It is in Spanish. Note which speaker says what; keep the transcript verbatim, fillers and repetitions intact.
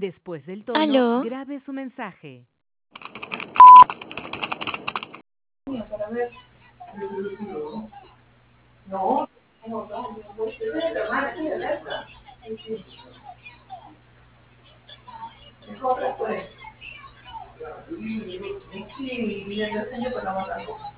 Speaker 1: Después del tono,
Speaker 2: Aló.
Speaker 1: grabe su mensaje.
Speaker 3: Para ver. No, no, no, esa es la hermana aquí de Berta. Es otra, pues. Sí, y el diseño pues la mataron.